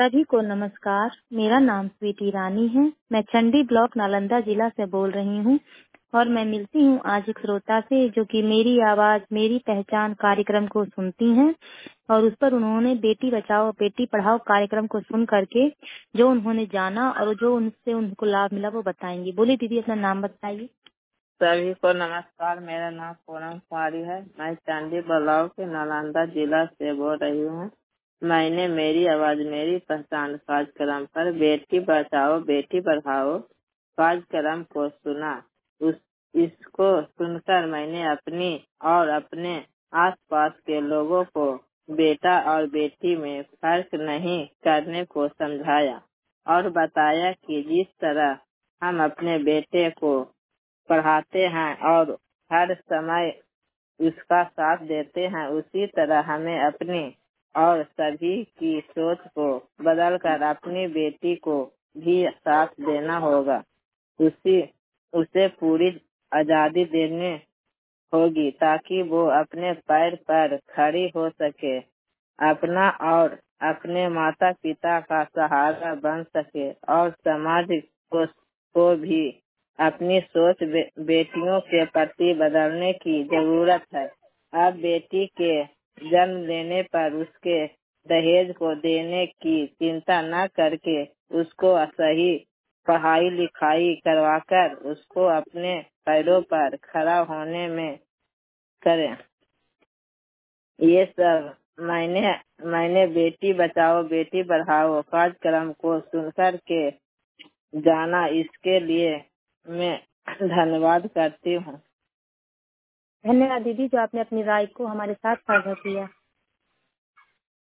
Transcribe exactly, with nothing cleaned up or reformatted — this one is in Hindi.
सभी को नमस्कार। मेरा नाम स्वीटी रानी है। मैं चंडी ब्लॉक नालंदा जिला से बोल रही हूँ और मैं मिलती हूँ आज एक श्रोता से जो कि मेरी आवाज मेरी पहचान कार्यक्रम को सुनती हैं और उस पर उन्होंने बेटी बचाओ बेटी पढ़ाओ कार्यक्रम को सुन करके जो उन्होंने जाना और जो उनसे उनको लाभ मिला वो बताएंगी। बोलिए दीदी, अपना नाम बताइए। सभी को नमस्कार। मेरा नाम पूनम कुमारी है। मैं चंडी ब्लॉक के नालंदा जिला से बोल रही हूँ। मैंने मेरी आवाज मेरी पहचान कार्यक्रम पर बेटी बचाओ बेटी पढ़ाओ कार्यक्रम को सुना। उस इसको सुनकर मैंने अपनी और अपने आसपास के लोगों को बेटा और बेटी में फर्क नहीं करने को समझाया और बताया कि जिस तरह हम अपने बेटे को पढ़ाते हैं और हर समय उसका साथ देते हैं, उसी तरह हमें अपनी और सभी की सोच को बदलकर अपनी बेटी को भी साथ देना होगा। उसी उसे पूरी आजादी देनी होगी ताकि वो अपने पैर पर खड़ी हो सके, अपना और अपने माता पिता का सहारा बन सके और समाज को, को भी अपनी सोच बे, बेटियों के प्रति बदलने की जरूरत है। अब बेटी के जन्म लेने पर उसके दहेज को देने की चिंता न करके उसको सही पढ़ाई लिखाई करवाकर उसको अपने पैरों पर खड़ा होने में करें। ये सब मैंने मैंने बेटी बचाओ बेटी पढ़ाओ कार्यक्रम को सुनकर के जाना। इसके लिए मैं धन्यवाद करती हूँ। धन्यवाद दीदी जो आपने अपनी राय को हमारे साथ साझा किया।